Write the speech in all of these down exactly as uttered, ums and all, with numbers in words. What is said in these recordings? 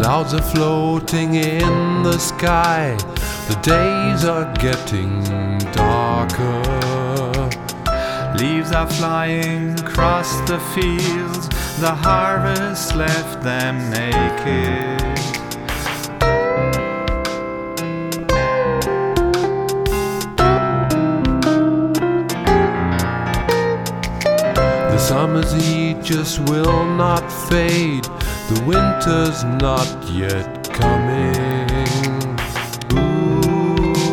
Clouds are floating in the sky. The days are getting darker. Leaves are flying across the fields. The harvest left them naked. The summer's heat just will not fade. The winter's not yet coming. Ooh,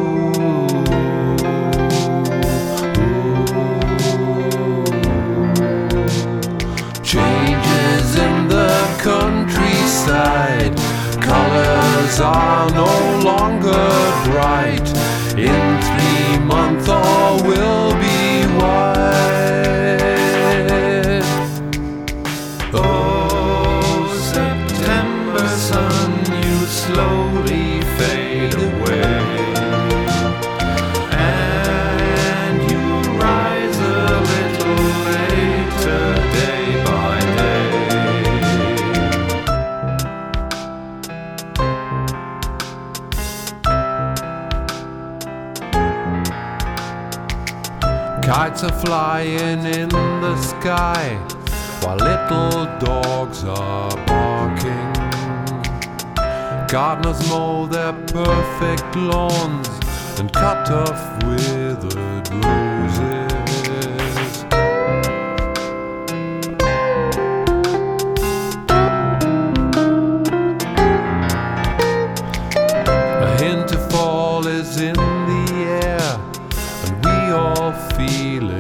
changes in the countryside. Colors are no longer bright. In three months all will be white. Oh, September sun, you slowly fade away, and you rise a little later day by day. Kites are flying in the sky, while little dogs are barking. Gardeners mow their perfect lawns and cut off withered roses. A hint of fall is in the air, and we all feel it.